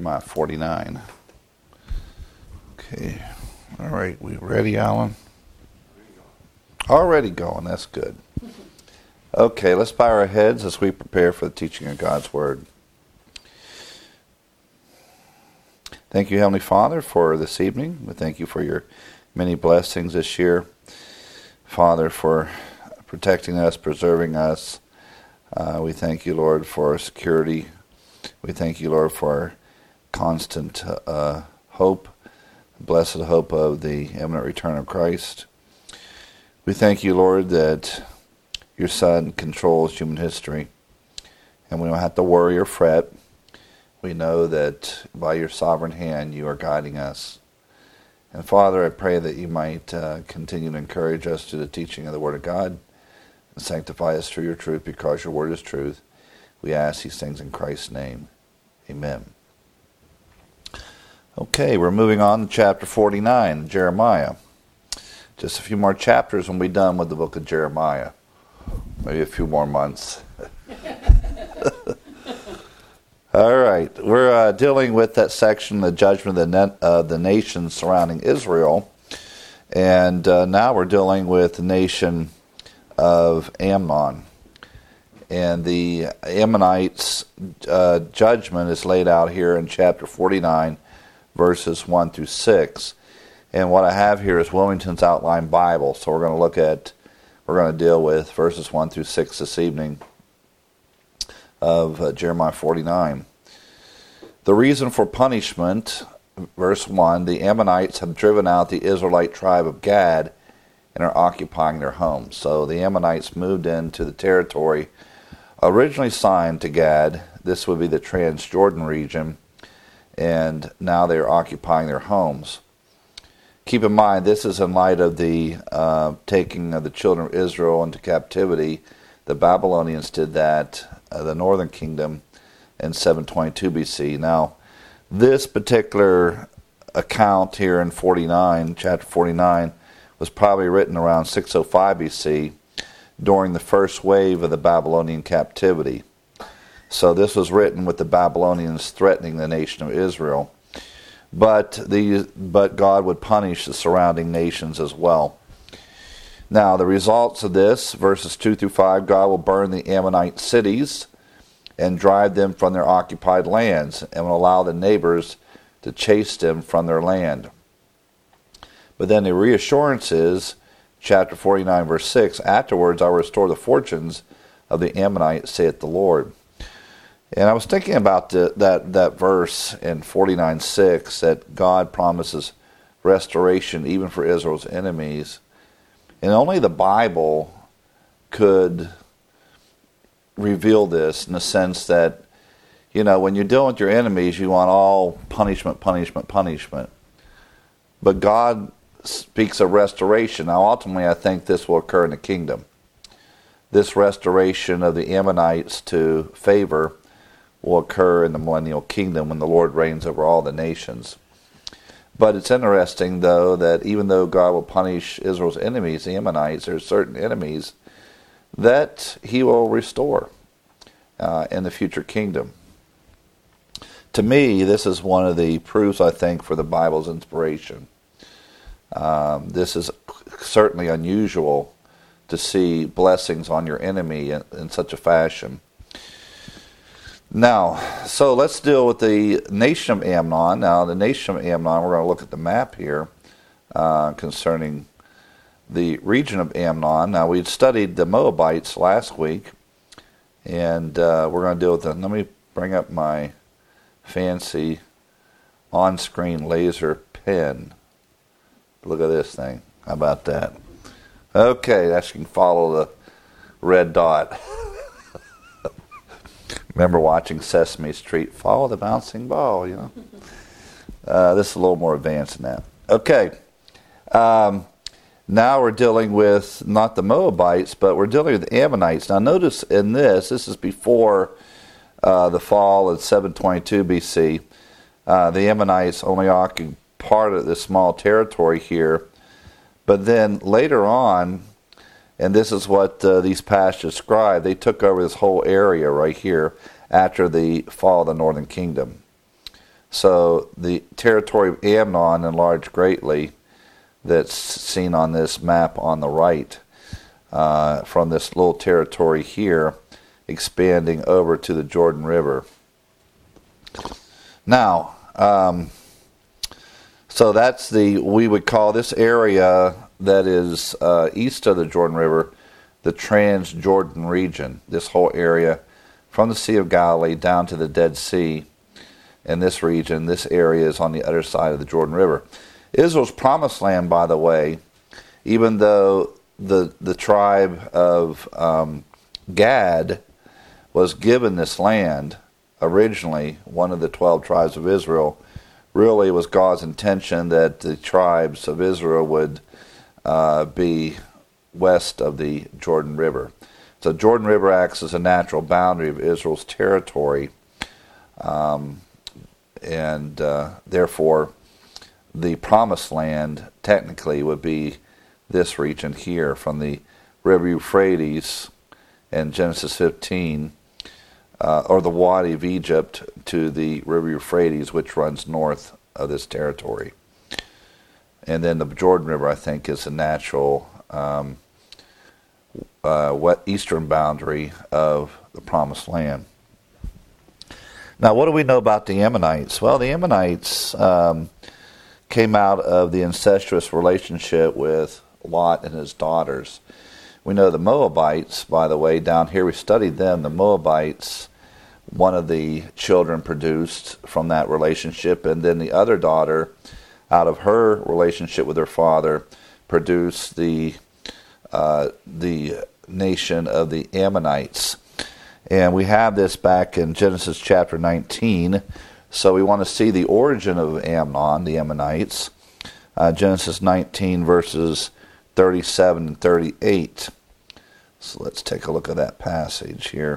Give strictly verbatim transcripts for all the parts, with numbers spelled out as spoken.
Jeremiah forty-nine. Okay. All right. We ready, Alan? Already going. That's good. Okay. Let's bow our heads as we prepare for the teaching of God's Word. Thank you, Heavenly Father, for this evening. We thank you for your many blessings this year. Father, for protecting us, preserving us. Uh, we thank you, Lord, for our security. We thank you, Lord, for our constant uh, hope, blessed hope of the imminent return of Christ. We thank you, Lord, that your Son controls human history, and we don't have to worry or fret. We know that by your sovereign hand you are guiding us. And Father, I pray that you might uh, continue to encourage us to the teaching of the Word of God and sanctify us through your truth, because your Word is truth. We ask these things in Christ's name. Amen. Okay, we're moving on to chapter forty-nine, Jeremiah. Just a few more chapters and we'll be done with the book of Jeremiah. Maybe a few more months. All right, we're uh, dealing with that section, the judgment of the, net, uh, the nations surrounding Israel. And uh, now we're dealing with the nation of Ammon. And the Ammonites' uh, judgment is laid out here in chapter forty-nine, verses one through six. And what I have here is Wilmington's Outline Bible. So we're going to look at, we're going to deal with verses one through six this evening of uh, Jeremiah forty-nine. The reason for punishment, verse one, the Ammonites have driven out the Israelite tribe of Gad and are occupying their homes. So the Ammonites moved into the territory originally signed to Gad. This would be the Transjordan region, and now they are occupying their homes. Keep in mind, this is in light of the uh, taking of the children of Israel into captivity. The Babylonians did that, uh, the northern kingdom, in seven twenty-two B C. Now, this particular account here in forty-nine, chapter forty-nine, was probably written around six oh five B C during the first wave of the Babylonian captivity. So this was written with the Babylonians threatening the nation of Israel. But the but God would punish the surrounding nations as well. Now, the results of this, verses two through five, God will burn the Ammonite cities and drive them from their occupied lands, and will allow the neighbors to chase them from their land. But then the reassurance is, chapter forty-nine, verse six, afterwards I will restore the fortunes of the Ammonites, saith the Lord. And I was thinking about the, that, that verse in forty-nine six, that God promises restoration even for Israel's enemies. And only the Bible could reveal this, in the sense that, you know, when you're dealing with your enemies, you want all punishment, punishment, punishment. But God speaks of restoration. Now, ultimately, I think this will occur in the kingdom. This restoration of the Ammonites to favor will occur in the millennial kingdom when the Lord reigns over all the nations. But it's interesting, though, that even though God will punish Israel's enemies, the Ammonites, there are certain enemies that he will restore uh, in the future kingdom. To me, this is one of the proofs, I think, for the Bible's inspiration. Um, this is certainly unusual to see blessings on your enemy in, in such a fashion. Now, so let's deal with the nation of Ammon. Now, the nation of Ammon, we're going to look at the map here uh, concerning the region of Ammon. Now, we had studied the Moabites last week, and uh, we're going to deal with them. Let me bring up my fancy on-screen laser pen. Look at this thing. How about that? Okay, that's you can follow the red dot. Remember watching Sesame Street, follow the bouncing ball, you know. Uh, this is a little more advanced than that. Okay. Um, now we're dealing with not the Moabites, but we're dealing with the Ammonites. Now notice in this, this is before uh, the fall of seven twenty-two B C. Uh, the Ammonites only occupied part of this small territory here. But then later on, and this is what uh, these passages describe, they took over this whole area right here after the fall of the northern kingdom. So the territory of Amnon enlarged greatly, that's seen on this map on the right, uh, from this little territory here, expanding over to the Jordan River. Now, um, so that's the, we would call this area that is uh, east of the Jordan River, the Transjordan region. This whole area from the Sea of Galilee down to the Dead Sea, in this region, this area is on the other side of the Jordan River. Israel's promised land, by the way, even though the the tribe of um, Gad was given this land originally, one of the twelve tribes of Israel, really was God's intention that the tribes of Israel would uh, be west of the Jordan River. So Jordan River acts as a natural boundary of Israel's territory, um, and uh, therefore the promised land technically would be this region here, from the river Euphrates in Genesis fifteen, uh, or the Wadi of Egypt, to the river Euphrates, which runs north of this territory. And then the Jordan River, I think, is a natural um, uh, wet eastern boundary of the promised land. Now, what do we know about the Ammonites? Well, the Ammonites um, came out of the incestuous relationship with Lot and his daughters. We know the Moabites, by the way, down here we studied them. The Moabites, one of the children produced from that relationship, and then the other daughter, out of her relationship with her father, produced the uh, the nation of the Ammonites. And we have this back in Genesis chapter nineteen. So we want to see the origin of Amnon, the Ammonites. Uh, Genesis nineteen, verses thirty-seven and thirty-eight. So let's take a look at that passage here.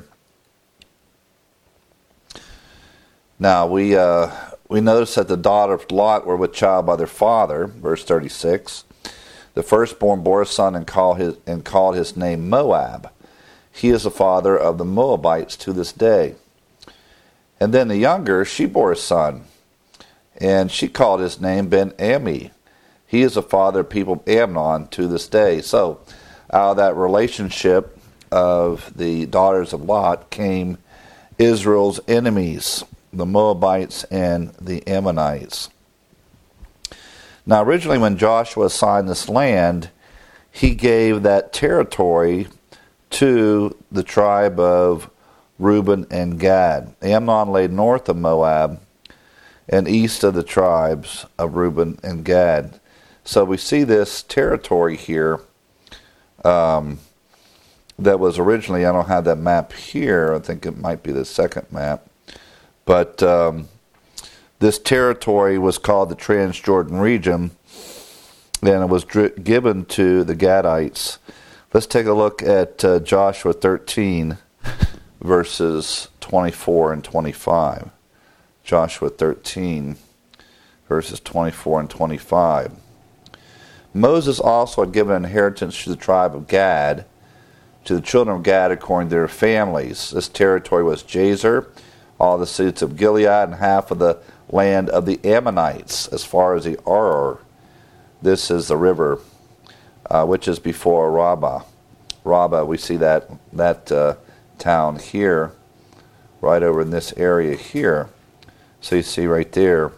Now, we uh, we notice that the daughter of Lot were with child by their father, verse thirty-six. The firstborn bore a son and called his, and called his name Moab. He is the father of the Moabites to this day. And then the younger, she bore a son, and she called his name Ben-Ammi. He is the father of people of Amnon to this day. So, out of that relationship of the daughters of Lot came Israel's enemies, the Moabites and the Ammonites. Now, originally when Joshua assigned this land, he gave that territory to the tribe of Reuben and Gad. Amnon lay north of Moab and east of the tribes of Reuben and Gad. So we see this territory here um, that was originally, I don't have that map here, I think it might be the second map, but um, this territory was called the Transjordan region, and it was dri- given to the Gadites. Let's take a look at uh, Joshua thirteen, verses twenty-four and twenty-five. Joshua thirteen, verses twenty-four and twenty-five. Moses also had given inheritance to the tribe of Gad, to the children of Gad according to their families. This territory was Jazer, all the cities of Gilead, and half of the land of the Ammonites, as far as the Aror. This is the river, uh, which is before Rabbah. Rabbah, we see that that uh, town here, right over in this area here. So you see right there.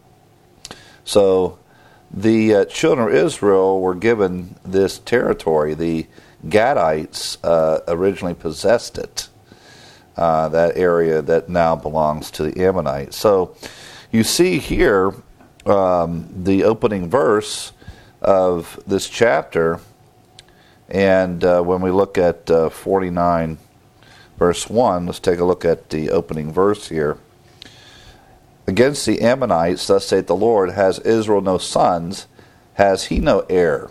So the uh, children of Israel were given this territory. The Gadites uh, originally possessed it, uh, that area that now belongs to the Ammonites. So you see here um, the opening verse of this chapter, and uh, when we look at uh, forty-nine, verse one, let's take a look at the opening verse here. Against the Ammonites, thus saith the Lord, has Israel no sons? Has he no heir?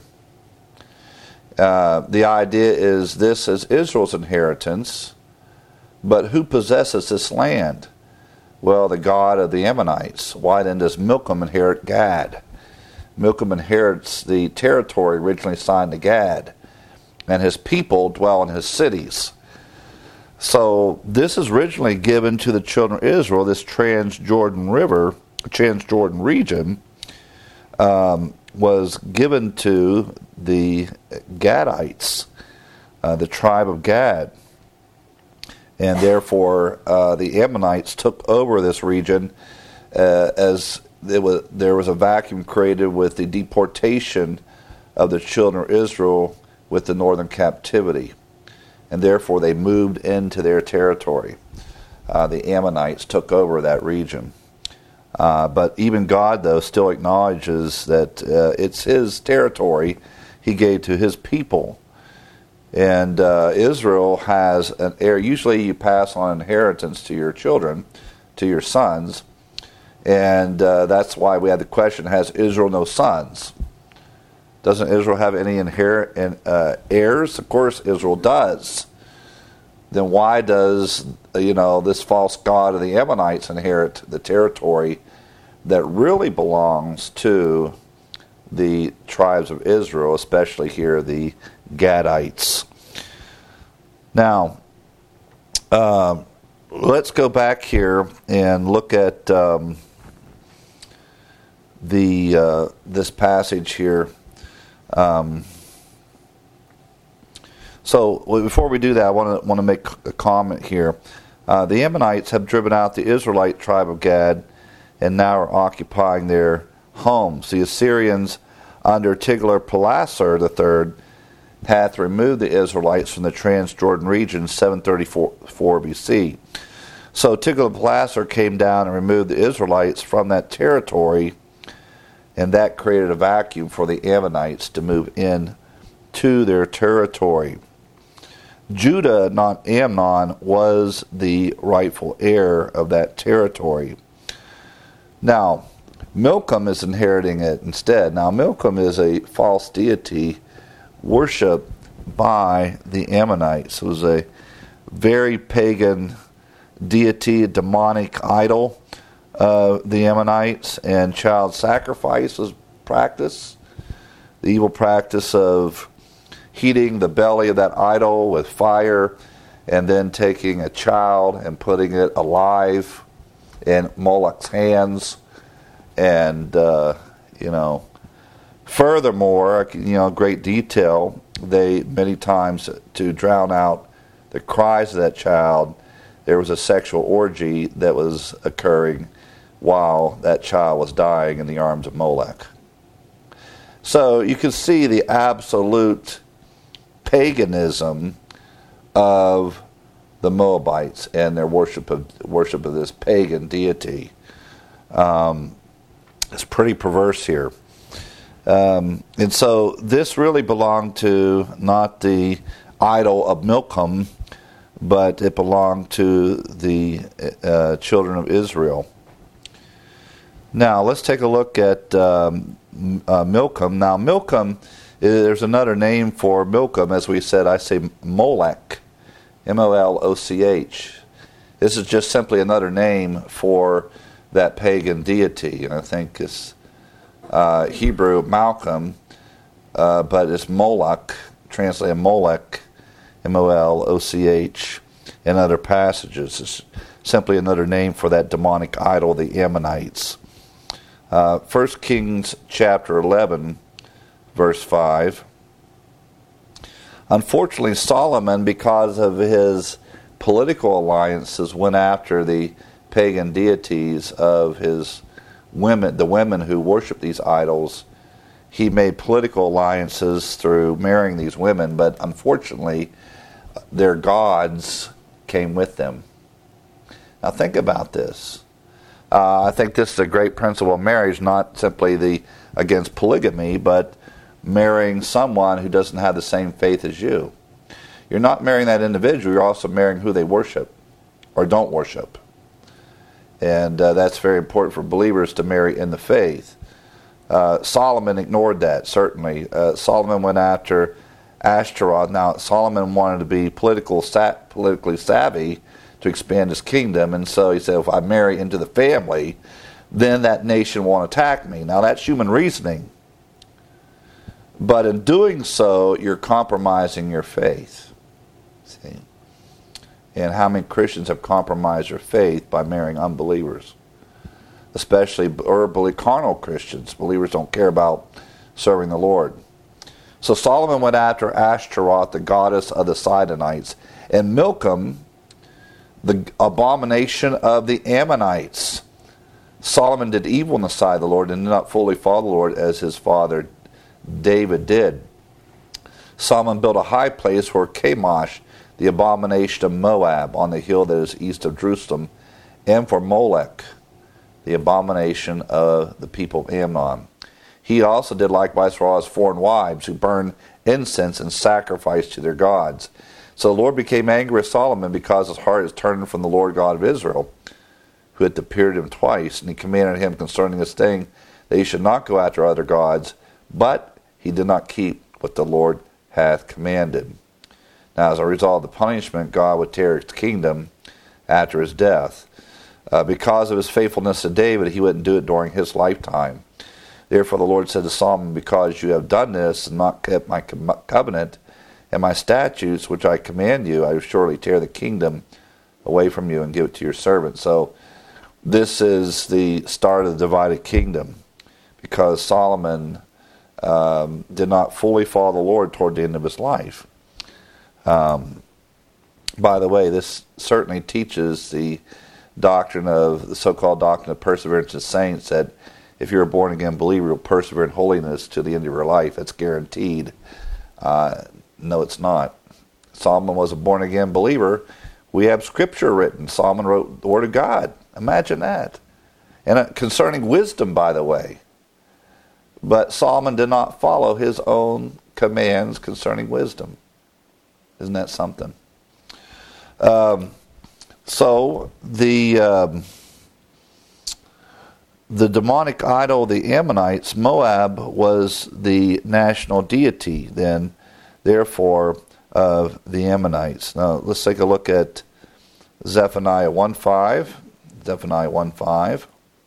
Uh, the idea is this is Israel's inheritance, but who possesses this land? Well, the God of the Ammonites. Why then does Milcom inherit Gad? Milcom inherits the territory originally assigned to Gad, and his people dwell in his cities. So this is originally given to the children of Israel, this Transjordan River, Transjordan region um, was given to the Gadites, uh, the tribe of Gad. And therefore, uh, the Ammonites took over this region uh, as it was, there was a vacuum created with the deportation of the children of Israel with the northern captivity. And therefore, they moved into their territory. Uh, the Ammonites took over that region. Uh, but even God, though, still acknowledges that uh, it's his territory he gave to his people. And uh, Israel has an heir. Usually you pass on inheritance to your children, to your sons. And uh, that's why we had the question, has Israel no sons? Doesn't Israel have any inherit uh, heirs? Of course Israel does. Then why does, you know, this false god of the Ammonites inherit the territory that really belongs to the tribes of Israel, especially here the Gadites? Now, uh, let's go back here and look at um, the uh, this passage here. Um, so before we do that, I want to want to make a comment here. Uh, the Ammonites have driven out the Israelite tribe of Gad, and now are occupying their homes. The Assyrians, under Tiglath-Pileser the third, hath removed the Israelites from the Transjordan region, seven thirty-four B C. So Tiglath-Pileser came down and removed the Israelites from that territory, and that created a vacuum for the Ammonites to move in to their territory. Judah, not Amnon, was the rightful heir of that territory. Now, Milcom is inheriting it instead. Now, Milcom is a false deity worshipped by the Ammonites. It was a very pagan deity, a demonic idol of the Ammonites, and child sacrifice was practiced. The evil practice of heating the belly of that idol with fire and then taking a child and putting it alive in Moloch's hands. And, uh, you know, furthermore, you know, great detail, they many times, to drown out the cries of that child, there was a sexual orgy that was occurring while that child was dying in the arms of Moloch. So you can see the absolute paganism of the Moabites and their worship of worship of this pagan deity. Um, it's pretty perverse here. Um, and so this really belonged to not the idol of Milcom, but it belonged to the uh, children of Israel. Now let's take a look at um, uh, Milcom. Now Milcom, there's another name for Milcom, as we said. I say Molech, M O L O C H. This is just simply another name for that pagan deity, and I think it's uh, Hebrew Malcolm, uh, but it's Moloch, translated Molech, M O L O C H, in other passages. It's simply another name for that demonic idol, the Ammonites. Uh, First Kings chapter eleven, verse five. Unfortunately, Solomon, because of his political alliances, went after the pagan deities of his women, the women who worship these idols. He made political alliances through marrying these women, but unfortunately, their gods came with them. Now think about this. Uh, I think this is a great principle of marriage, not simply the against polygamy, but marrying someone who doesn't have the same faith as you. You're not marrying that individual, you're also marrying who they worship or don't worship. And uh, that's very important for believers to marry in the faith. Uh, Solomon ignored that, certainly. Uh, Solomon went after Ashtaroth. Now, Solomon wanted to be political, sa- politically savvy to expand his kingdom, and so he said, if I marry into the family, then that nation won't attack me. Now, that's human reasoning. But in doing so, you're compromising your faith. See? And how many Christians have compromised their faith by marrying unbelievers? especially verbally carnal Christians. Believers don't care about serving the Lord. So Solomon went after Ashtaroth, the goddess of the Sidonites, and Milcom, the abomination of the Ammonites. Solomon did evil in the sight of the Lord and did not fully follow the Lord as his father David did. Solomon built a high place for Chemosh, the abomination of Moab, on the hill that is east of Jerusalem, and for Molech, the abomination of the people of Ammon. He also did likewise for all his foreign wives, who burned incense and sacrificed to their gods. So the Lord became angry with Solomon because his heart is turned from the Lord God of Israel, who had appeared to him twice, and he commanded him concerning this thing that he should not go after other gods, but he did not keep what the Lord hath commanded. Now, as a result of the punishment, God would tear his kingdom after his death. Uh, because of his faithfulness to David, he wouldn't do it during his lifetime. Therefore the Lord said to Solomon, because you have done this and not kept my covenant and my statutes, which I command you, I will surely tear the kingdom away from you and give it to your servant. So this is the start of the divided kingdom, because Solomon um, did not fully follow the Lord toward the end of his life. Um, by the way, this certainly teaches the doctrine of the so-called doctrine of perseverance of saints, that if you're a born-again believer, you'll persevere in holiness to the end of your life. That's guaranteed. Uh, no, it's not. Solomon was a born-again believer. We have Scripture written. Solomon wrote the Word of God. Imagine that. And uh, concerning wisdom, by the way. But Solomon did not follow his own commands concerning wisdom. Isn't that something? Um, so the um, the demonic idol of the Ammonites, Moab, was the national deity then, therefore, of the Ammonites. Now let's take a look at Zephaniah one five. Zephaniah one five.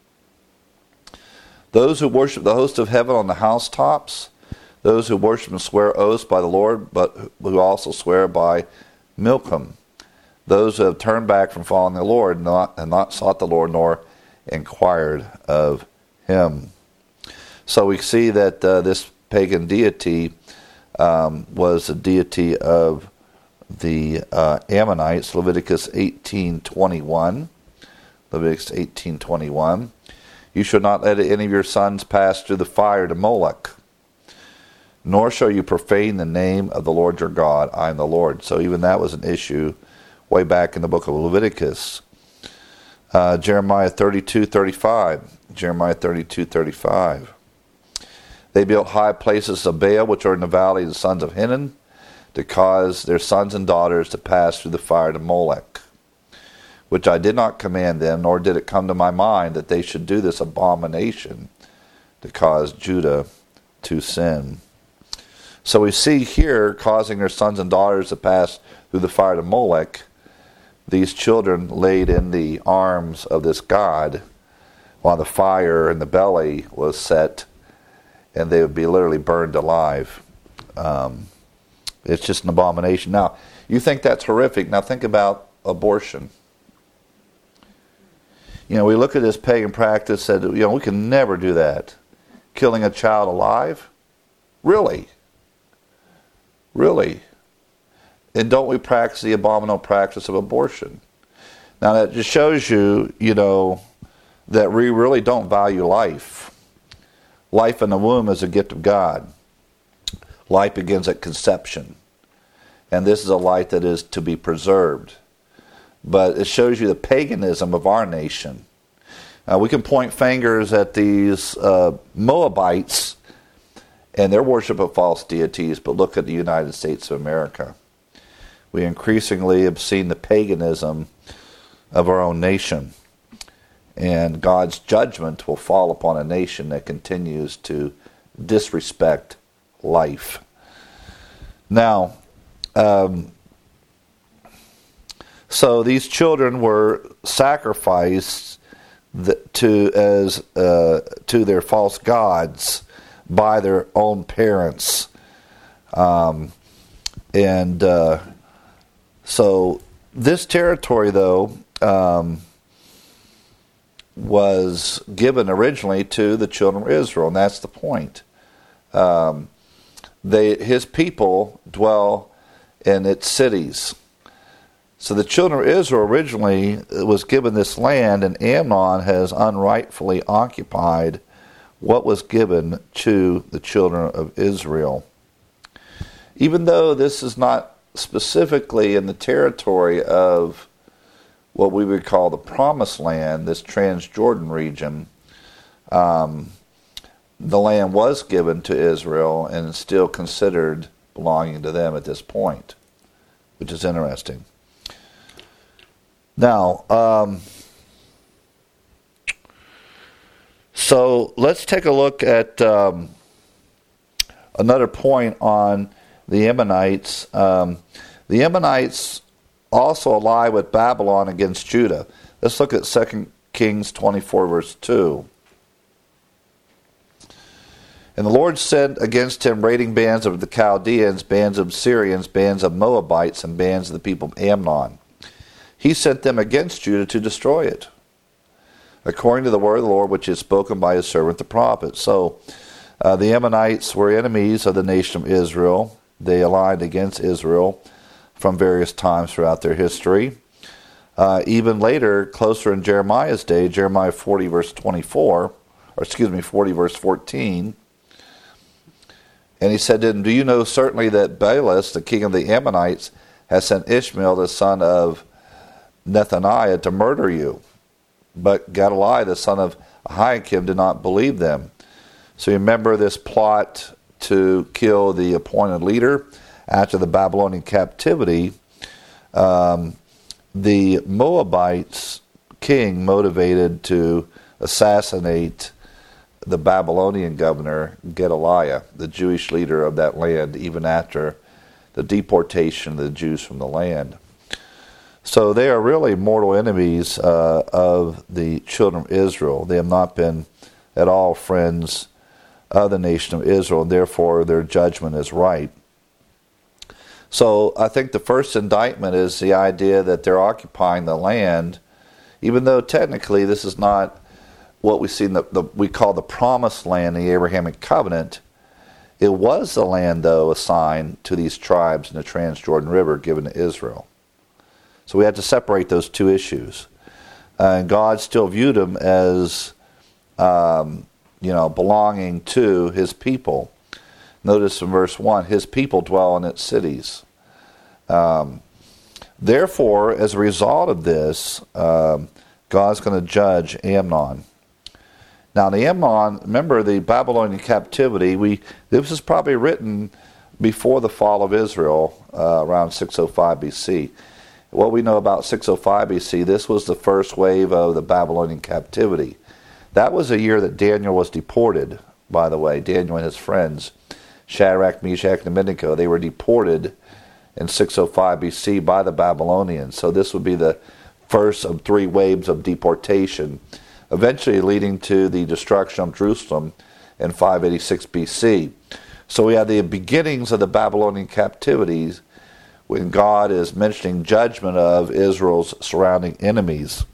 Those who worship the host of heaven on the housetops, those who worship and swear oaths by the Lord, but who also swear by Milcom, those who have turned back from following the Lord, and not, and not sought the Lord, nor inquired of him. So we see that uh, this pagan deity um, was the deity of the uh, Ammonites. Leviticus eighteen twenty-one. Leviticus eighteen twenty-one. You shall not let any of your sons pass through the fire to Molech, nor shall you profane the name of the Lord your God. I am the Lord. So even that was an issue way back in the book of Leviticus. Uh, Jeremiah thirty-two thirty-five. Jeremiah thirty-two thirty-five. They built high places of Baal, which are in the valley of the sons of Hinnom, to cause their sons and daughters to pass through the fire to Molech, which I did not command them, nor did it come to my mind that they should do this abomination to cause Judah to sin. So we see here, causing their sons and daughters to pass through the fire to Molech, these children laid in the arms of this god while the fire in the belly was set, and they would be literally burned alive. Um, it's just an abomination. Now, you think that's horrific. Now think about abortion. You know, we look at this pagan practice that, you know, we can never do that. Killing a child alive? Really? Really? And don't we practice the abominable practice of abortion? Now that just shows you, you know, that we really don't value life. Life in the womb is a gift of God. Life begins at conception. And this is a life that is to be preserved. But it shows you the paganism of our nation. Uh, we can point fingers at these uh, Moabites and their worship of false deities, but look at the United States of America. We increasingly have seen the paganism of our own nation. And God's judgment will fall upon a nation that continues to disrespect life. Now, um, so these children were sacrificed to as uh, to their false gods by their own parents, um, and uh, so this territory, though, um, was given originally to the children of Israel, and that's the point. Um, they, his people dwell in its cities. So the children of Israel originally was given this land, and Amnon has unrightfully occupied what was given to the children of Israel. Even though this is not specifically in the territory of what we would call the Promised Land, this Transjordan region, um, the land was given to Israel and is still considered belonging to them at this point, which is interesting. Now, um, so let's take a look at um, another point on the Ammonites. Um, the Ammonites also ally with Babylon against Judah. Let's look at Second Kings twenty-four, verse two. And the Lord sent against him raiding bands of the Chaldeans, bands of Syrians, bands of Moabites, and bands of the people of Ammon. He sent them against Judah to destroy it, according to the word of the Lord, which is spoken by his servant the prophet. So uh, the Ammonites were enemies of the nation of Israel. They aligned against Israel from various times throughout their history. Uh, even later, closer in Jeremiah's day, Jeremiah forty, verse twenty-four, or excuse me, forty, verse fourteen, and he said to him, "Do you know certainly that Baalis, the king of the Ammonites, has sent Ishmael, the son of Nethaniah, to murder you? But Gedaliah, the son of Ahikam, did not believe them." So you remember this plot to kill the appointed leader after the Babylonian captivity. Um, the Moabites king motivated to assassinate the Babylonian governor Gedaliah, the Jewish leader of that land, even after the deportation of the Jews from the land. So they are really mortal enemies uh, of the children of Israel. They have not been at all friends of the nation of Israel, and therefore their judgment is right. So I think the first indictment is the idea that they're occupying the land, even though technically this is not what we see in the, the we call the Promised Land, the Abrahamic Covenant. It was the land, though, assigned to these tribes in the Transjordan River given to Israel. So we had to separate those two issues. Uh, and God still viewed them as, um, you know, belonging to his people. Notice in verse one, his people dwell in its cities. Um, therefore, as a result of this, um, God's going to judge Amnon. Now, the Ammon, remember the Babylonian captivity, we this was probably written before the fall of Israel, uh, around six oh five B C. What we know about six oh five B C, this was the first wave of the Babylonian captivity. That was a year that Daniel was deported, by the way. Daniel and his friends, Shadrach, Meshach, and Abednego, they were deported in six oh five B C by the Babylonians. So this would be the first of three waves of deportation, eventually leading to the destruction of Jerusalem in five eighty-six B C. So we have the beginnings of the Babylonian captivities when God is mentioning judgment of Israel's surrounding enemies.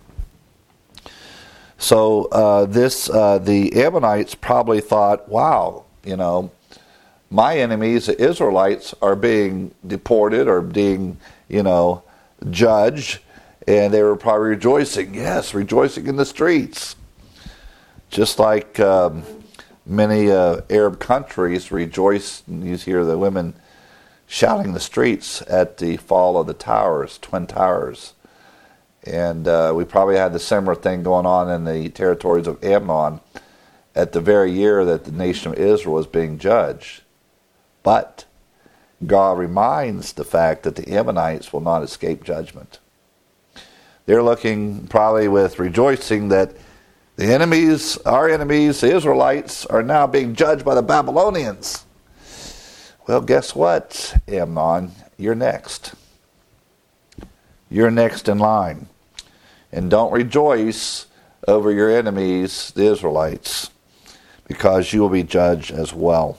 So uh, this, uh, the Ammonites probably thought, wow, you know, my enemies, the Israelites, are being deported or being, you know, judged, and they were probably rejoicing, yes, rejoicing in the streets. Just like um, many uh, Arab countries rejoice, and you hear the women shouting in the streets at the fall of the towers, Twin Towers. And uh, we probably had the similar thing going on in the territories of Ammon at the very year that the nation of Israel was being judged. But God reminds the fact that the Ammonites will not escape judgment. They're looking probably with rejoicing that the enemies, our enemies, the Israelites, are now being judged by the Babylonians. Well, guess what, Amnon? You're next. You're next in line. And don't rejoice over your enemies, the Israelites, because you will be judged as well.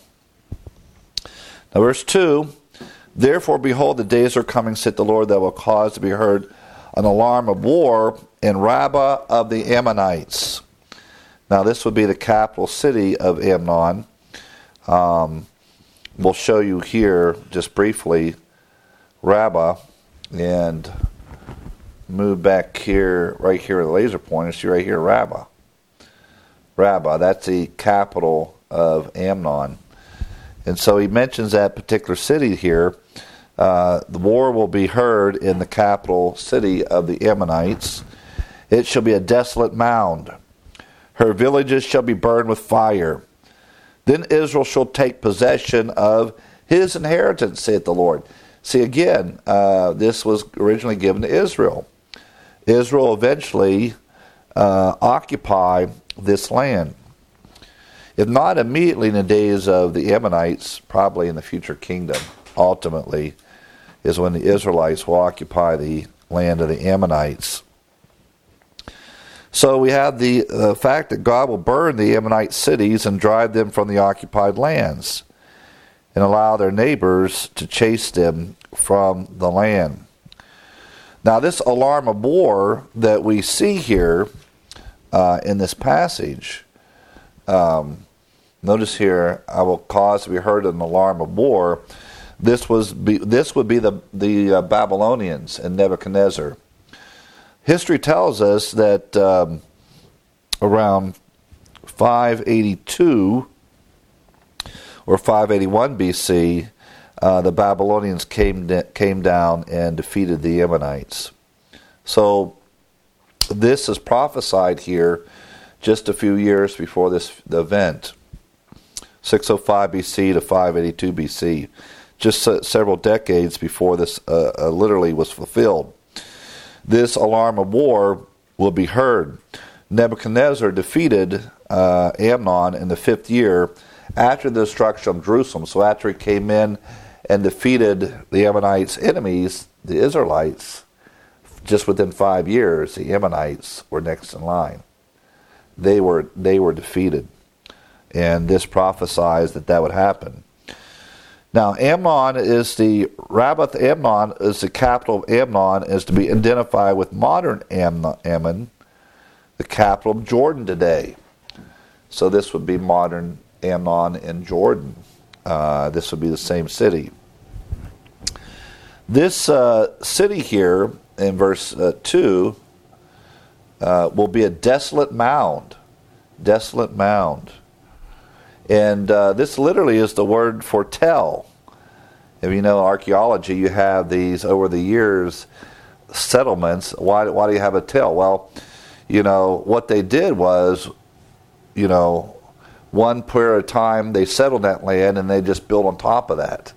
Now, verse two, therefore, behold, the days are coming, saith the Lord, that will cause to be heard an alarm of war in Rabbah of the Ammonites. Now, this would be the capital city of Ammon. Um, we'll show you here, just briefly, Rabbah, and move back here, right here, the laser pointer. See right here, Rabbah. Rabbah, that's the capital of Ammon. And so he mentions that particular city here. Uh, the war will be heard in the capital city of the Ammonites. It shall be a desolate mound. Her villages shall be burned with fire. Then Israel shall take possession of his inheritance, saith the Lord. See, again, uh, this was originally given to Israel. Israel eventually uh, occupy this land. If not immediately in the days of the Ammonites, probably in the future kingdom, ultimately, is when the Israelites will occupy the land of the Ammonites. So we have the uh, fact that God will burn the Ammonite cities and drive them from the occupied lands and allow their neighbors to chase them from the land. Now, this alarm of war that we see here uh, in this passage, um, notice here, I will cause to be heard an alarm of war. This was be, this would be the the uh, Babylonians and Nebuchadnezzar. History tells us that um, around five eighty-two or five eighty-one B C, uh, the Babylonians came de- came down and defeated the Ammonites. So this is prophesied here just a few years before this event, six oh five B C to five eighty-two B C, just uh, several decades before this uh, uh, literally was fulfilled. This alarm of war will be heard. Nebuchadnezzar defeated uh, Ammon in the fifth year after the destruction of Jerusalem. So after he came in and defeated the Ammonites' enemies, the Israelites, just within five years, the Ammonites were next in line. They were they were defeated, and this prophesies that that would happen. Now, Ammon is the, Rabbath Ammon is the capital of Ammon, is to be identified with modern Ammon, the capital of Jordan today. So this would be modern Ammon in Jordan. Uh, this would be the same city. This uh, city here, in verse uh, two, uh, will be a desolate mound. Desolate mound. And uh, this literally is the word for tell. If you know archaeology, you have these, over the years, settlements. Why, why do you have a tell? Well, you know, what they did was, you know, one period of time they settled that land and they just built on top of that.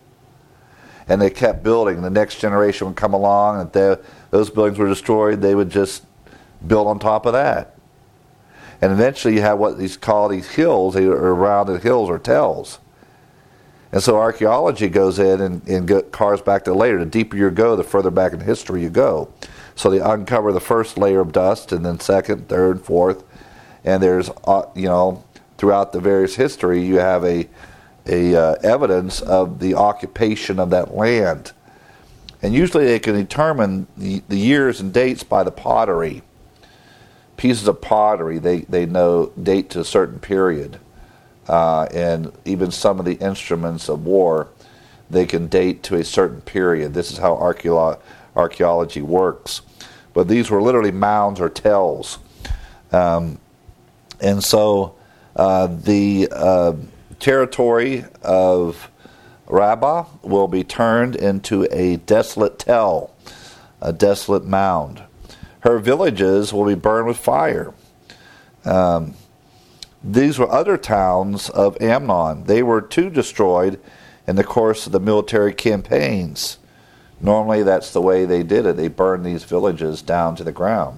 And they kept building. The next generation would come along and they, those buildings were destroyed. They would just build on top of that. And eventually you have what these call these hills, they are rounded hills or tells. And so archaeology goes in and, and go, cars back to later. The deeper you go, the further back in history you go. So they uncover the first layer of dust, and then second, third, fourth. And there's, uh, you know, throughout the various history, you have a, a uh, evidence of the occupation of that land. And usually they can determine the, the years and dates by the pottery. Pieces of pottery, they, they know date to a certain period. Uh, and even some of the instruments of war, they can date to a certain period. This is how archeolo- archaeology works. But these were literally mounds or tells. Um, and so uh, the uh, territory of Rabbah will be turned into a desolate tell, a desolate mound. Her villages will be burned with fire. Um, these were other towns of Ammon. They were too destroyed in the course of the military campaigns. Normally that's the way they did it. They burned these villages down to the ground.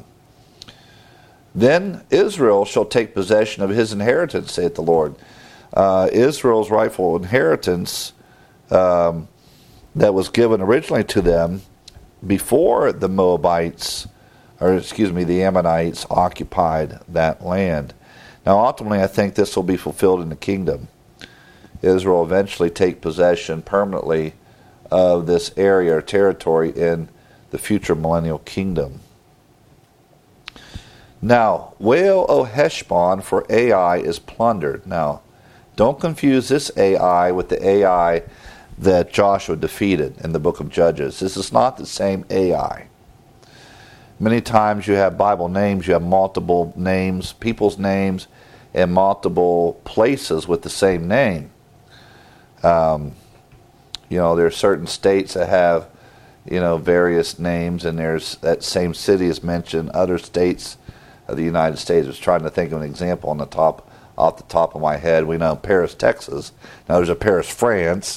Then Israel shall take possession of his inheritance, saith the Lord. Uh, Israel's rightful inheritance um, that was given originally to them before the Moabites, or excuse me, the Ammonites occupied that land. Now ultimately I think this will be fulfilled in the kingdom. Israel eventually take possession permanently of this area or territory in the future millennial kingdom. Now, Wail, O Heshbon, for Ai is plundered. Now, don't confuse this Ai with the Ai that Joshua defeated in the book of Judges. This is not the same Ai. Many times you have Bible names, you have multiple names, people's names, and multiple places with the same name. Um, you know, there are certain states that have, you know, various names, and there's that same city is mentioned. Other states of the United States. I was trying to think of an example on the top, off the top of my head. We know Paris, Texas. Now there's a Paris, France.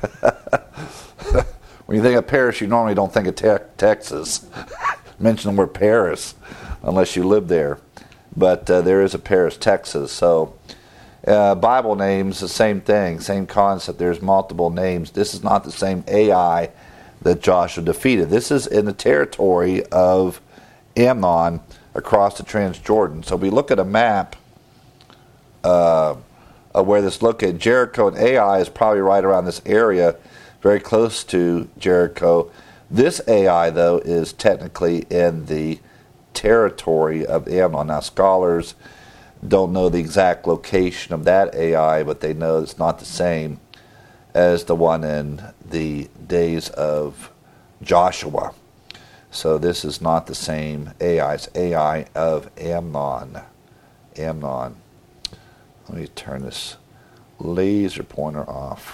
When you think of Paris, you normally don't think of te- Texas. Mention the word Paris, unless you live there. But uh, there is a Paris, Texas. So uh, Bible names, the same thing, same concept. There's multiple names. This is not the same Ai that Joshua defeated. This is in the territory of Ammon across the Transjordan. So we look at a map uh, of where this located. Jericho and Ai is probably right around this area, very close to Jericho. This Ai, though, is technically in the territory of Ammon. Now, scholars don't know the exact location of that Ai, but they know it's not the same as the one in the days of Joshua. So this is not the same Ai. It's Ai of Ammon. Ammon. Let me turn this laser pointer off.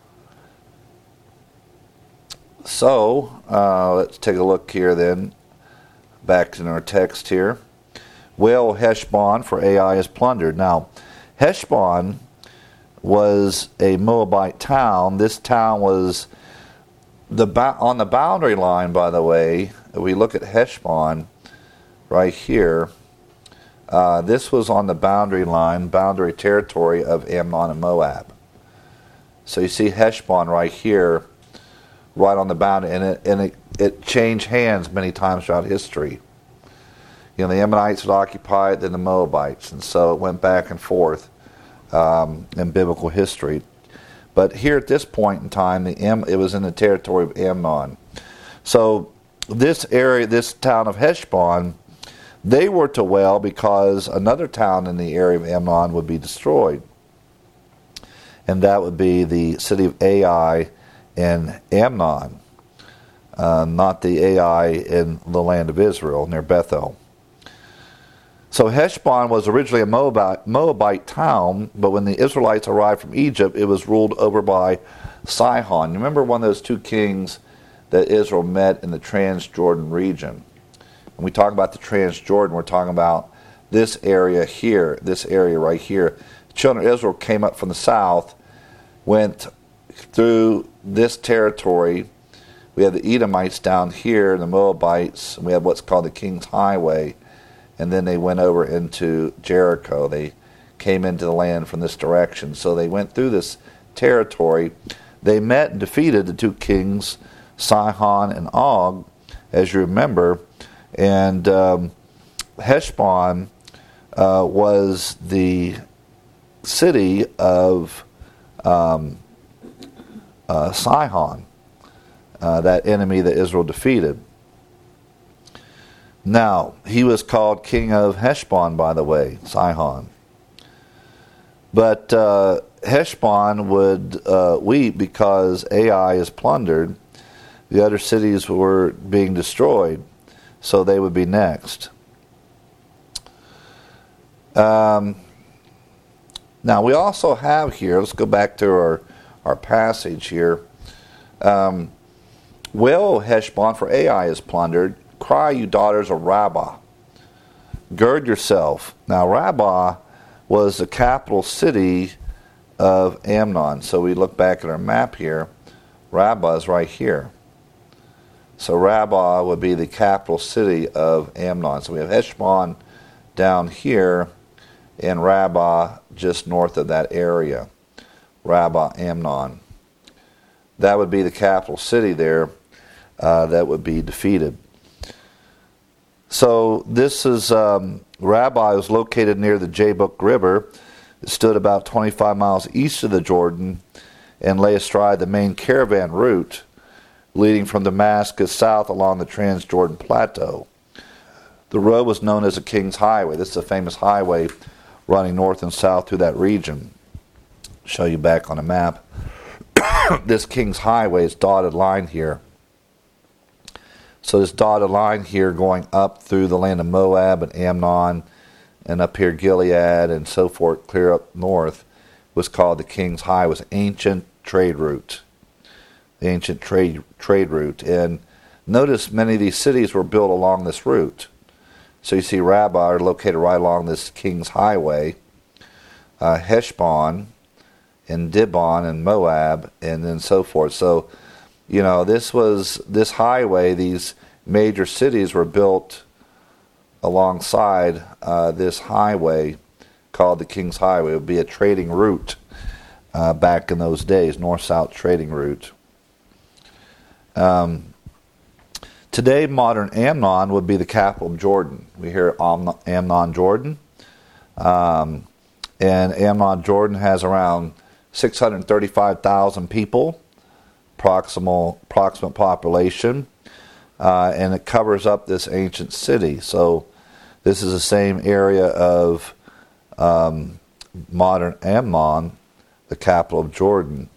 So, uh, let's take a look here then. Back in our text here. Wail, Heshbon, for Ai is plundered. Now, Heshbon was a Moabite town. This town was the on the boundary line, by the way. If we look at Heshbon right here, uh, this was on the boundary line, boundary territory of Ammon and Moab. So you see Heshbon right here, right on the boundary, and it and it, it changed hands many times throughout history. You know, the Ammonites would occupy it, then the Moabites, and so it went back and forth um, in biblical history. But here at this point in time, the M, it was in the territory of Ammon. So this area, this town of Heshbon, they were to wail because another town in the area of Ammon would be destroyed. And that would be the city of Ai in Amnon, uh, not the Ai in the land of Israel near Bethel. So Heshbon was originally a Moabite, Moabite town, but when the Israelites arrived from Egypt, it was ruled over by Sihon. You remember one of those two kings that Israel met in the Transjordan region? When we talk about the Transjordan, we're talking about this area here, this area right here. The children of Israel came up from the south, went through this territory. We have the Edomites down here, the Moabites, and we have what's called the King's Highway. And then they went over into Jericho. They came into the land from this direction. So they went through this territory. They met and defeated the two kings, Sihon and Og, as you remember. And um, Heshbon uh, was the city of um, uh, Sihon, uh, that enemy that Israel defeated. Now, he was called king of Heshbon, by the way, Sihon. But uh, Heshbon would uh, weep because Ai is plundered. The other cities were being destroyed, so they would be next. Um, now, we also have here, let's go back to our, our passage here. Um, Wail, Heshbon, for Ai is plundered. Cry, you daughters of Rabbah. Gird yourself. Now, Rabbah was the capital city of Ammon. So we look back at our map here. Rabbah is right here. So Rabbah would be the capital city of Ammon. So we have Heshbon down here and Rabbah just north of that area. Rabbah, Ammon. That would be the capital city there uh, that would be defeated. So this is, um, Rabbah was located near the Jabbok River. It stood about twenty-five miles east of the Jordan and lay astride the main caravan route leading from Damascus south along the Transjordan Plateau. The road was known as the King's Highway. This is a famous highway running north and south through that region. Show you back on a map. This King's Highway is dotted line here. So this dotted line here going up through the land of Moab and Ammon and up here Gilead and so forth, clear up north, was called the King's Highway. It was an ancient trade route. The ancient trade trade route. And notice many of these cities were built along this route. So you see Rabbah are located right along this King's Highway, uh, Heshbon, and Dibon and Moab, and then so forth. So, you know, this was this highway. These major cities were built alongside uh, this highway called the King's Highway. It would be a trading route uh, back in those days, north-south trading route. Um, today, modern Amnon would be the capital of Jordan. We hear Amnon, Jordan. Um, and Amnon, Jordan has around six hundred thirty-five thousand people, proximal, approximate population, uh, and it covers up this ancient city. So this is the same area of um, modern Amnon, the capital of Jordan.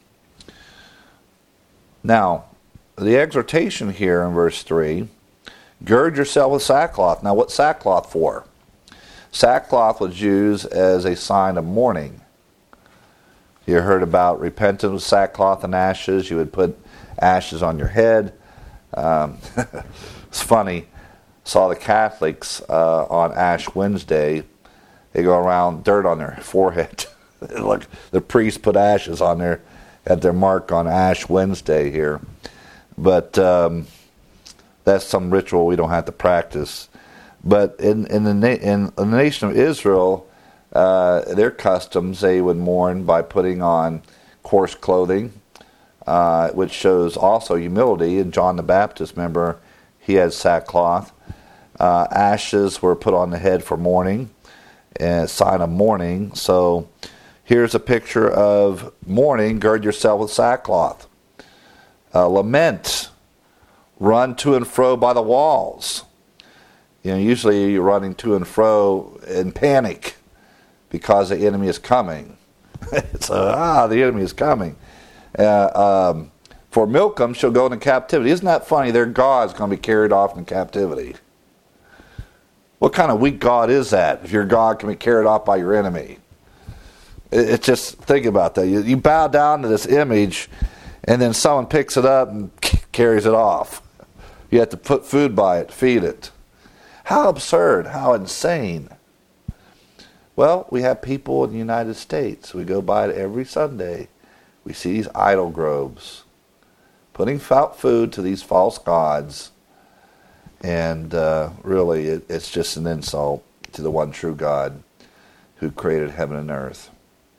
Now, the exhortation here in verse three, gird yourself with sackcloth. Now, what's sackcloth for? Sackcloth was used as a sign of mourning. You heard about repentance with sackcloth and ashes. You would put ashes on your head. Um, it's funny. Saw the Catholics uh, on Ash Wednesday. They go around dirt on their forehead. Look, the priest put ashes on their at their mark on Ash Wednesday here. But um, that's some ritual we don't have to practice. But in in the na- in the nation of Israel, uh, their customs, they would mourn by putting on coarse clothing, uh, which shows also humility. And John the Baptist, remember, he had sackcloth. Uh, ashes were put on the head for mourning, a sign of mourning. So here's a picture of mourning. Gird yourself with sackcloth. Uh, lament. Run to and fro by the walls. You know, usually you're running to and fro in panic because the enemy is coming. So, ah, the enemy is coming. Uh, um, for Milcom shall go into captivity. Isn't that funny? Their God's going to be carried off in captivity. What kind of weak God is that if your God can be carried off by your enemy? It, it's just, think about that. You, you bow down to this image and then someone picks it up and carries it off. You have to put food by it, feed it. How absurd, how insane. Well, we have people in the United States. We go by it every Sunday. We see these idol groves, putting food to these false gods. And uh, really, it, it's just an insult to the one true God who created heaven and earth.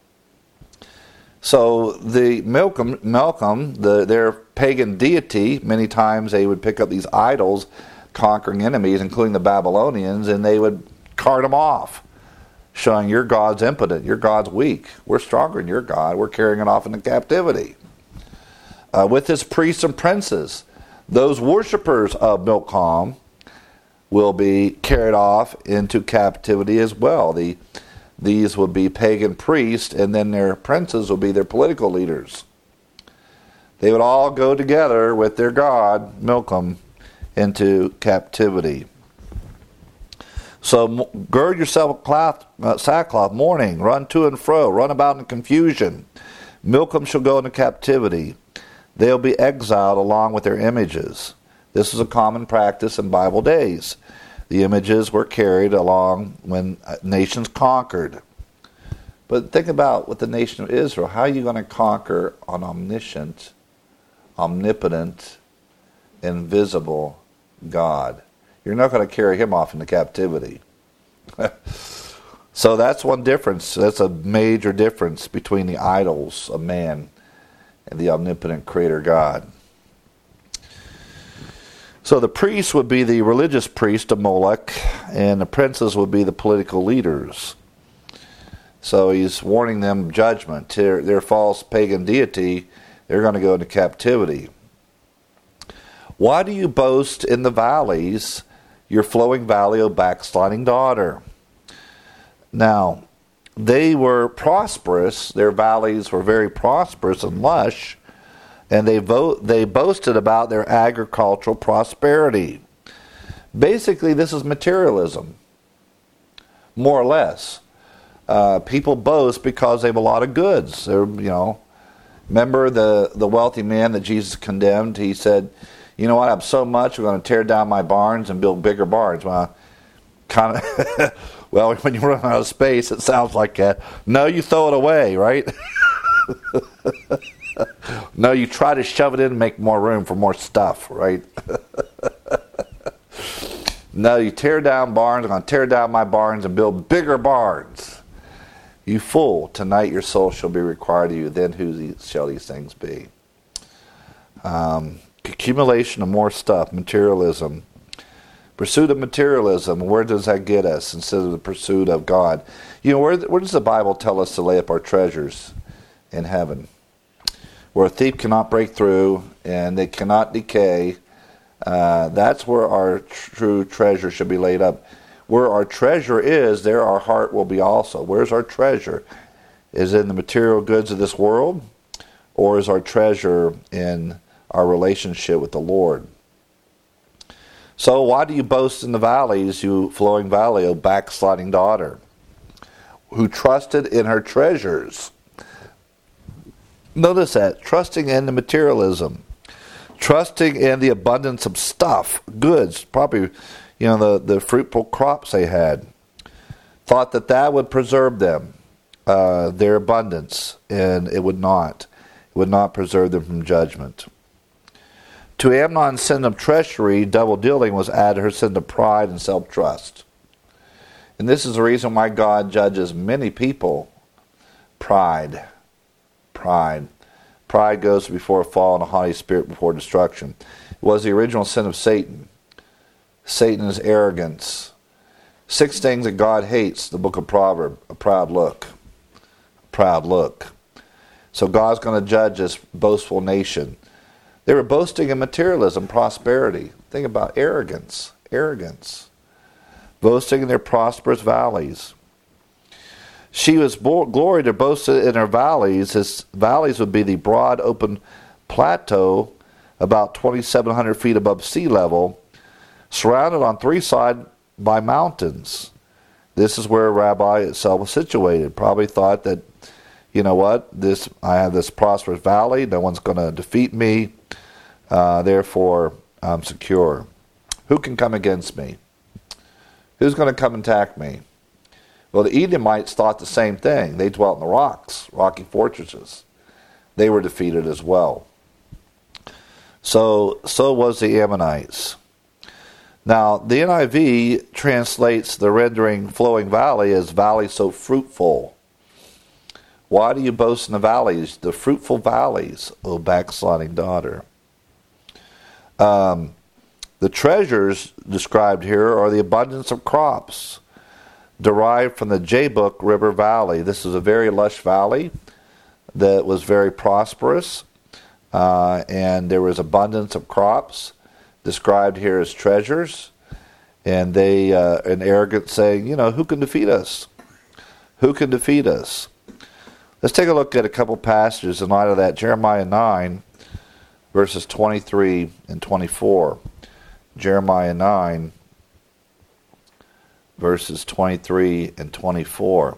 So the Milcom, Milcom the, their pagan deity, many times they would pick up these idols, conquering enemies, including the Babylonians, and they would cart them off, showing your God's impotent, your God's weak. We're stronger than your God. We're carrying it off into captivity. Uh, with his priests and princes, those worshippers of Milcom will be carried off into captivity as well. The These would be pagan priests, and then their princes would be their political leaders. They would all go together with their god, Milcom, into captivity. So gird yourself with cloth, uh, sackcloth, mourning, run to and fro, run about in confusion. Milcom shall go into captivity. They'll be exiled along with their images. This was a common practice in Bible days. The images were carried along when nations conquered. But think about with the nation of Israel. How are you going to conquer an omniscient, omnipotent, invisible God? You're not going to carry him off into captivity. So that's one difference. That's a major difference between the idols of man and the omnipotent creator God. So the priests would be the religious priest of Moloch, and the princes would be the political leaders. So he's warning them judgment. Their, their false pagan deity, they're going to go into captivity. Why do you boast in the valleys, your flowing valley, O backsliding daughter? Now, they were prosperous. Their valleys were very prosperous and lush, and they vo- they boasted about their agricultural prosperity. Basically, this is materialism, more or less. Uh, people boast because they have a lot of goods. They're, you know, remember the, the wealthy man that Jesus condemned? He said, you know what, I have so much, we're going to tear down my barns and build bigger barns. Well, kind of, well, when you run out of space, it sounds like that. No, you throw it away, right? No, you try to shove it in and make more room for more stuff, right? No, you tear down barns, I'm going to tear down my barns and build bigger barns. You fool, tonight your soul shall be required of you, then who shall these things be? Um, accumulation of more stuff, materialism. Pursuit of materialism, where does that get us instead of the pursuit of God? You know, where, where does the Bible tell us to lay up our treasures? In heaven. Where a thief cannot break through and they cannot decay. Uh, that's where our true treasure should be laid up. Where our treasure is, there our heart will be also. Where's our treasure? Is it in the material goods of this world? Or is our treasure in our relationship with the Lord? So why do you boast in the valleys, you flowing valley, O backsliding daughter, who trusted in her treasures? Notice that, trusting in the materialism. Trusting in the abundance of stuff, goods, probably, you know, the, the fruitful crops they had. Thought that that would preserve them, uh, their abundance, and it would not. It would not preserve them from judgment. To Amnon's sin of treachery, double-dealing was added her sin of pride and self-trust. And this is the reason why God judges many people. Pride. Pride. Pride goes before a fall and a haughty spirit before destruction. It was the original sin of Satan. Satan is arrogance. Six things that God hates, the book of Proverbs. A proud look. A proud look. So God's going to judge this boastful nation. They were boasting in materialism, prosperity. Think about arrogance. Arrogance. Boasting in their prosperous valleys. She was glory to boast in her valleys. His valleys would be the broad, open plateau, about twenty-seven hundred feet above sea level, surrounded on three sides by mountains. This is where Rabbi itself was situated. Probably thought that, you know what, this I have this prosperous valley. No one's going to defeat me. Uh, therefore, I'm secure. Who can come against me? Who's going to come and attack me? Well, the Edomites thought the same thing. They dwelt in the rocks, rocky fortresses. They were defeated as well. So, so was the Ammonites. Now, the N I V translates the rendering flowing valley as valley so fruitful. Why do you boast in the valleys, the fruitful valleys, O backsliding daughter? Um, the treasures described here are the abundance of crops derived from the Jabbok River Valley. This is a very lush valley that was very prosperous, uh, and there was abundance of crops described here as treasures. And they, uh, an arrogant saying, you know, who can defeat us? Who can defeat us? Let's take a look at a couple passages in light of that. Jeremiah nine, verses twenty-three and twenty-four. Jeremiah nine, verses twenty-three and twenty-four.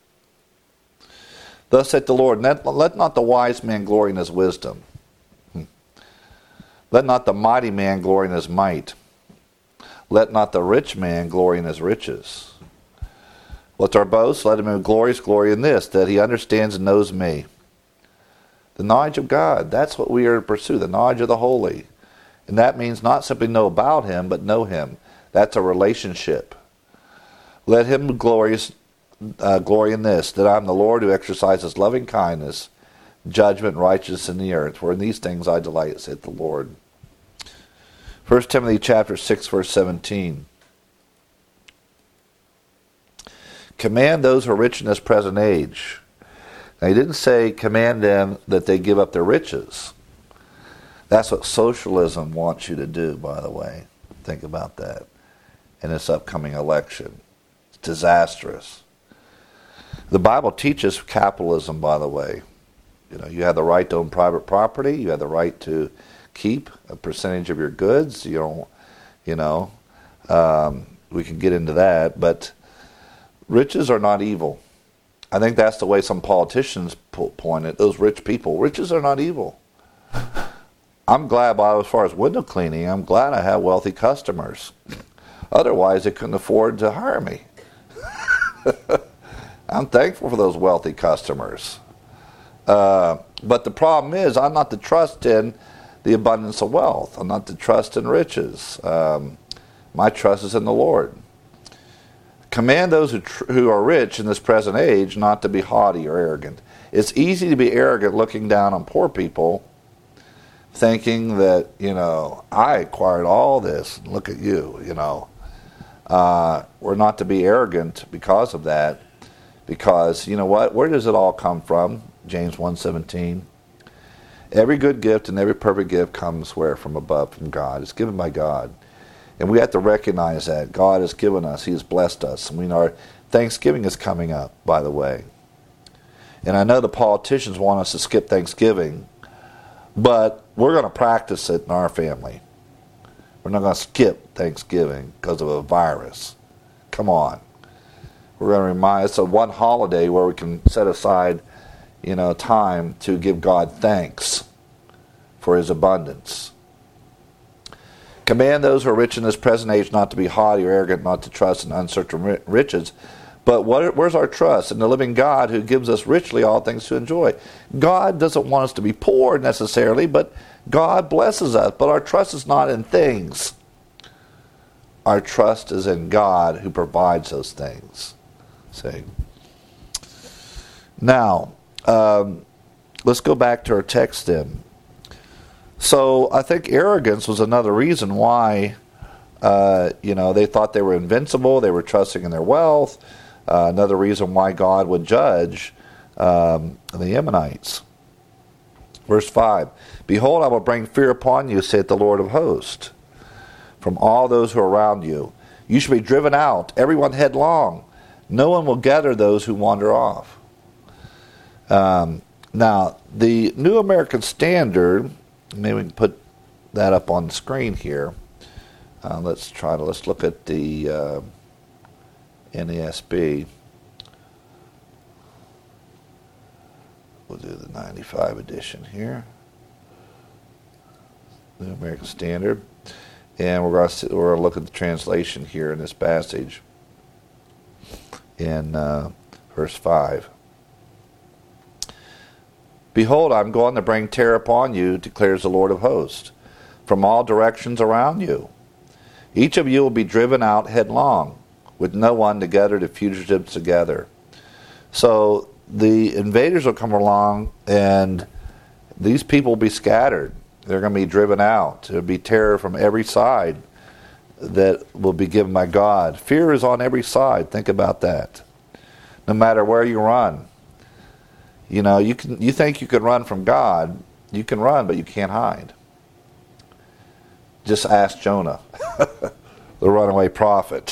Thus saith the Lord, let, let not the wise man glory in his wisdom. Let not the mighty man glory in his might. Let not the rich man glory in his riches. What's our boast? Let him have glorious glory in this, that he understands and knows me. The knowledge of God, that's what we are to pursue, the knowledge of the holy. And that means not simply know about him, but know him. That's a relationship. Let him glorious, uh, glory in this, that I am the Lord who exercises loving kindness, judgment, and righteousness in the earth. For in these things I delight, saith the Lord. First Timothy chapter six, verse seventeen. Command those who are rich in this present age. Now he didn't say command them that they give up their riches. That's what socialism wants you to do, by the way. Think about that in this upcoming election. It's disastrous. The Bible teaches capitalism, by the way. You know, you have the right to own private property. You have the right to keep a percentage of your goods. You don't, you know, um, we can get into that. But riches are not evil. I think that's the way some politicians point it. Those rich people, riches are not evil. I'm glad, by as far as window cleaning, I'm glad I have wealthy customers. Otherwise, they couldn't afford to hire me. I'm thankful for those wealthy customers. Uh, but the problem is, I'm not to trust in the abundance of wealth. I'm not to trust in riches. Um, my trust is in the Lord. Command those who, tr- who are rich in this present age not to be haughty or arrogant. It's easy to be arrogant looking down on poor people, thinking that, you know, I acquired all this. Look at you, you know. Uh, we're not to be arrogant because of that. Because, you know what? Where does it all come from? James one seventeen. Every good gift and every perfect gift comes where? From above, from God. It's given by God. And we have to recognize that. God has given us. He has blessed us. And we know our Thanksgiving is coming up, by the way. And I know the politicians want us to skip Thanksgiving, but we're going to practice it in our family. We're not going to skip Thanksgiving because of a virus. Come on. We're going to remind us of one holiday where we can set aside, you know, time to give God thanks for His abundance. Command those who are rich in this present age not to be haughty or arrogant, not to trust in uncertain riches. But what, where's our trust? In the living God who gives us richly all things to enjoy. God doesn't want us to be poor necessarily, but God blesses us. But our trust is not in things. Our trust is in God who provides those things. See? Now, um, let's go back to our text then. So I think arrogance was another reason why, uh, you know, they thought they were invincible. They were trusting in their wealth. Uh, another reason why God would judge um, the Ammonites. Verse five, Behold, I will bring fear upon you, saith the Lord of hosts, from all those who are around you. You shall be driven out, everyone headlong. No one will gather those who wander off. Um, now, the New American Standard, maybe we can put that up on the screen here. Uh, let's try to, let's look at the uh, N A S B. We'll do the ninety-five edition here. New American Standard. And we're going to, we're going to look at the translation here in this passage in uh, verse five. Behold, I'm going to bring terror upon you, declares the Lord of hosts, from all directions around you. Each of you will be driven out headlong, with no one to gather the fugitives together. So the invaders will come along, and these people will be scattered. They're going to be driven out. There will be terror from every side that will be given by God. Fear is on every side. Think about that. No matter where you run. You know, you can. You think you can run from God. You can run, but you can't hide. Just ask Jonah, the runaway prophet.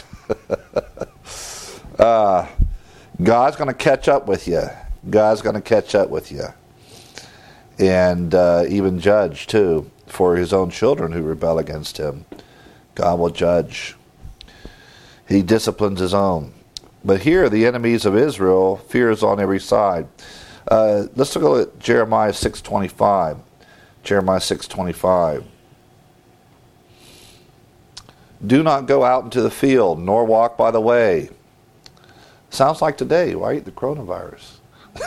uh, God's going to catch up with you. God's going to catch up with you. And uh, even judge, too, for His own children who rebel against Him. God will judge. He disciplines His own. But here, the enemies of Israel, fear is on every side. Uh, let's look at Jeremiah six twenty-five. Jeremiah six twenty-five. Do not go out into the field, nor walk by the way. Sounds like today, right? The coronavirus.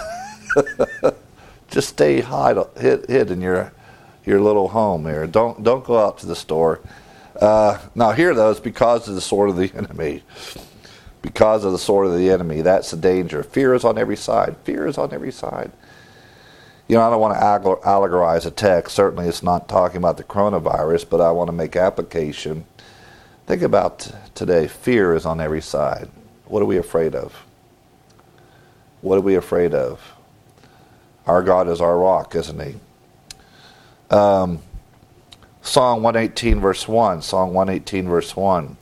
Just stay hide, hid, hid in your your little home there. Don't don't go out to the store. Uh, now here, though, it's because of the sword of the enemy. Because of the sword of the enemy. That's the danger. Fear is on every side. Fear is on every side. You know, I don't want to allegorize a text. Certainly it's not talking about the coronavirus, but I want to make application. Think about today. Fear is on every side. What are we afraid of? What are we afraid of? Our God is our rock, isn't He? Um, Psalm one eighteen, verse one. Psalm one eighteen, verse one.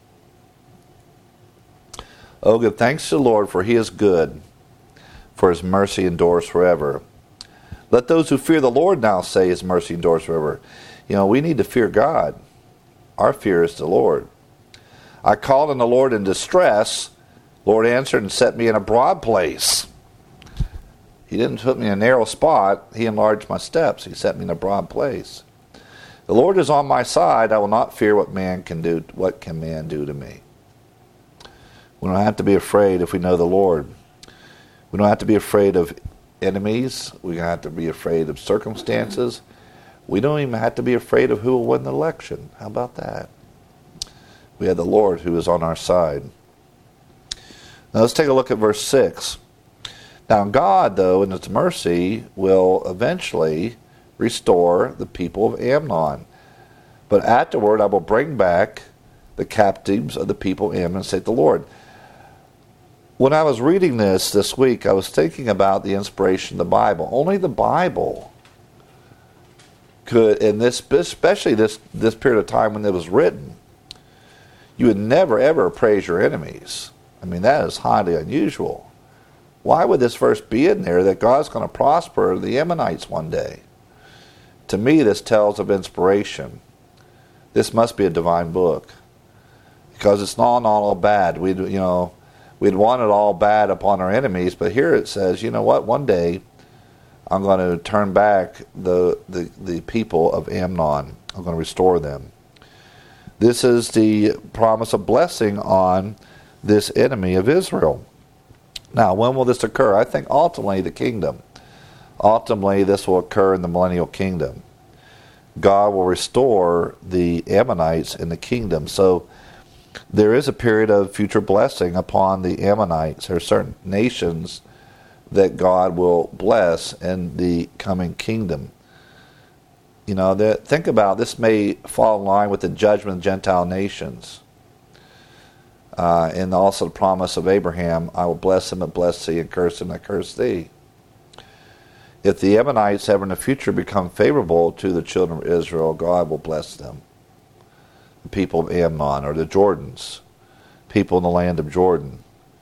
Oh, give thanks to the Lord, for he is good, for his mercy endures forever. Let those who fear the Lord now say his mercy endures forever. You know, we need to fear God. Our fear is the Lord. I called on the Lord in distress. Lord answered and set me in a broad place. He didn't put me in a narrow spot. He enlarged my steps. He set me in a broad place. The Lord is on my side. I will not fear what man can do. What can man do to me? We don't have to be afraid if we know the Lord. We don't have to be afraid of enemies. We don't have to be afraid of circumstances. We don't even have to be afraid of who will win the election. How about that? We have the Lord who is on our side. Now let's take a look at verse six. Now God, though, in his mercy, will eventually restore the people of Ammon. But afterward I will bring back the captives of the people of Ammon, saith the Lord. When I was reading this this week, I was thinking about the inspiration of the Bible. Only the Bible could, in this, especially this, this period of time when it was written, you would never ever praise your enemies. I mean, that is highly unusual. Why would this verse be in there that God's going to prosper the Ammonites one day? To me, this tells of inspiration. This must be a divine book, because it's not all bad. We, you know, we'd want it all bad upon our enemies, but here it says, you know what? One day, I'm going to turn back the the, the people of Ammon. I'm going to restore them. This is the promise of blessing on this enemy of Israel. Now, when will this occur? I think ultimately the kingdom. Ultimately, this will occur in the millennial kingdom. God will restore the Ammonites in the kingdom. So there is a period of future blessing upon the Ammonites. There are certain nations that God will bless in the coming kingdom. You know, that, think about this may fall in line with the judgment of Gentile nations. Uh, and also the promise of Abraham, I will bless him and bless thee, and curse him and curse thee. If the Ammonites ever in the future become favorable to the children of Israel, God will bless them. The people of Ammon, or the Jordans, people in the land of Jordan.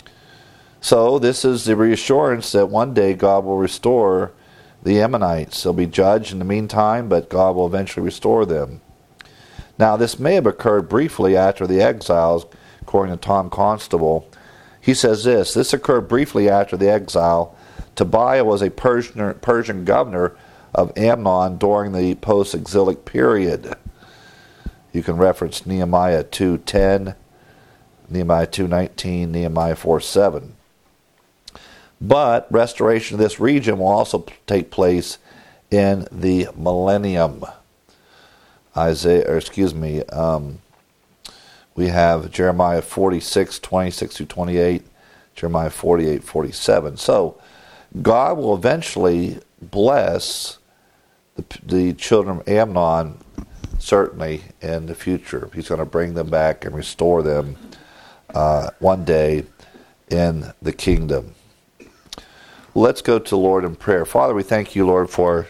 So this is the reassurance that one day God will restore the Ammonites. They'll be judged in the meantime, but God will eventually restore them. Now, this may have occurred briefly after the exiles, according to Tom Constable. He says this, this occurred briefly after the exile. Tobiah was a Persian, Persian governor of Ammon during the post-exilic period. You can reference Nehemiah two ten, Nehemiah two nineteen, Nehemiah four seven. But restoration of this region will also take place in the millennium. Isaiah, or excuse me, um, we have Jeremiah forty-six, twenty-six through twenty-eight, Jeremiah forty-eight, forty-seven. So God will eventually bless the, the children of Ammon, certainly in the future. He's going to bring them back and restore them uh, one day in the kingdom. Let's go to the Lord in prayer. Father, we thank you, Lord, for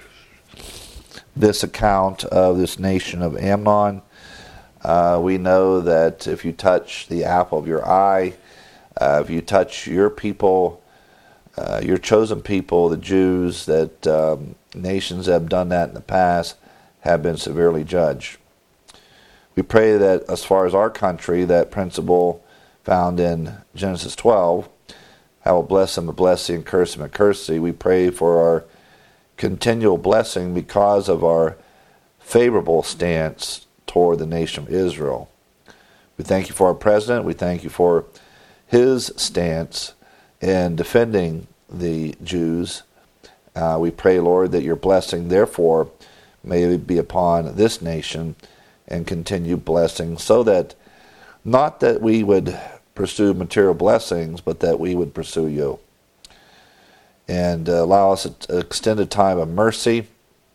this account of this nation of Ammon. Uh, we know that if you touch the apple of your eye, uh, if you touch your people, uh, your chosen people, the Jews, that um, nations that have done that in the past have been severely judged. We pray that as far as our country, that principle found in Genesis twelve, I will bless them and bless thee, and curse them and curse thee. We pray for our continual blessing because of our favorable stance toward the nation of Israel. We thank you for our president. We thank you for his stance in defending the Jews. Uh, we pray, Lord, that your blessing, therefore, may be upon this nation and continue blessing, so that not that we would pursue material blessings, but that we would pursue you. And uh, allow us an extended time of mercy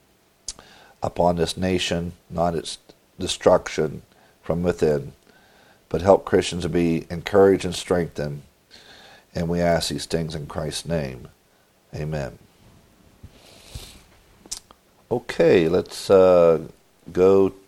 upon this nation, not its destruction from within, but help Christians to be encouraged and strengthened. And we ask these things in Christ's name. Amen. Okay, let's uh, go